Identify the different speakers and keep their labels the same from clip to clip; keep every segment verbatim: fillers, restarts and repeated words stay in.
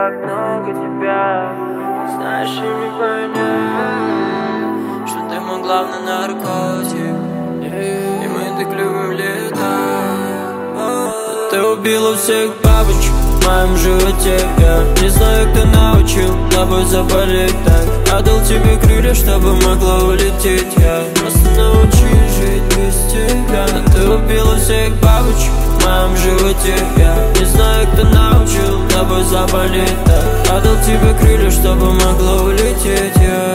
Speaker 1: как много тебя. Знаешь, и не понять, что ты мой главный наркотик, и мы так любим летать. Ты убила всех бабочек в моем животе. Я не знаю, кто научил тобой заболеть так. Отдал тебе крылья, чтобы могла улететь. Я просто научись жить без тебя. Ты убила всех бабочек в моем животе. Я не знаю, кто научил тобой заболеть так. Отдал тебе крылья, чтобы могла улететь. Я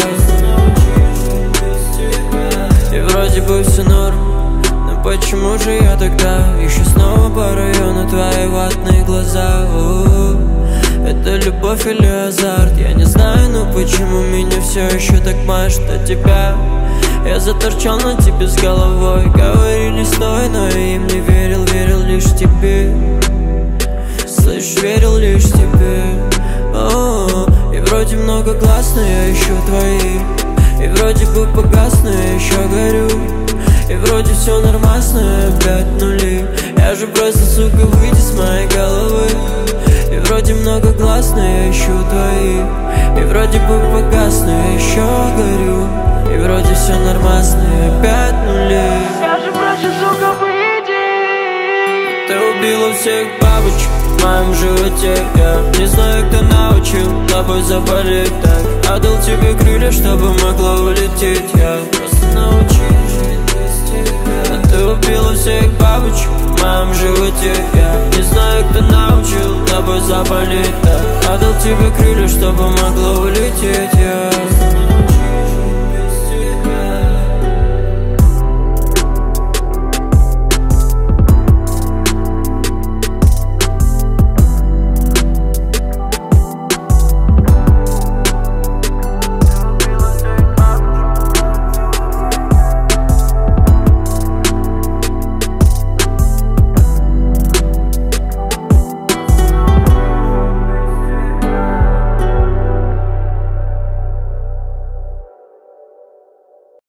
Speaker 1: и вроде бы все норм, но почему же я тогда ищу снова по району твои ватные глаза? О, это любовь или азарт? Я не знаю, но почему меня все еще так машет от тебя? Я заторчал на тебе с головой. Говорили стой, но я им не верил, верил лишь тебе. Слышь, верил лишь тебе. О, и вроде много глаз, но я ищу твои. И вроде бы погас, но я еще горю. И вроде все нормально, опять нули. Я же просто, сука, выйди с моей головы. И вроде много глаз, но я ищу твои. И вроде бы погас, но я еще горю. И вроде все нормально, опять нули.
Speaker 2: Я же просто, сука, выйди.
Speaker 1: Ты убила всех бабочек в моем животе. Я не знаю, кто научил тобой заболеть так. Отдал тебе крылья, чтобы могла улететь. Я просто научись жить без тебя. Ты убила всех бабочек в моем животе. Я не знаю, кто научил тобой заболеть так. Отдал тебе крылья, чтобы могла улететь. Я